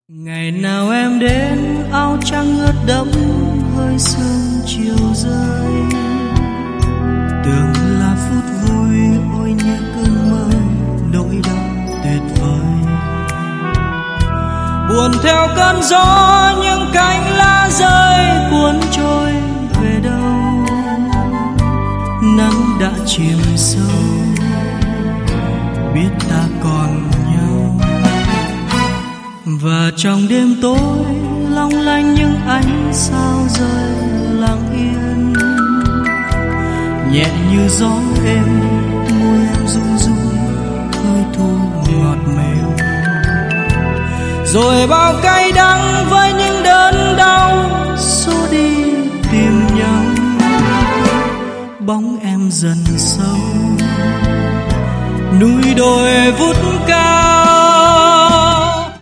Ngày nào em đến áo trắng ướt đẫm hơi sương chiều rơi, tưởng là phút vui ôi như cơn mơ nỗi đau tuyệt vời. Buồn theo cơn gió những cánh lá rơi cuốn trôi về đâu, nắng đã chìm sâu biết ta còn nhau. Và trong đêm tối long lanh những ánh sao rơi lặng yên, nhẹ như gió êm môi em run run hơi thu ngọt mềm. Rồi bao cay đắng với những đớn đau xô đi tìm nhau, bóng em dần sâu núi đồi vút cao.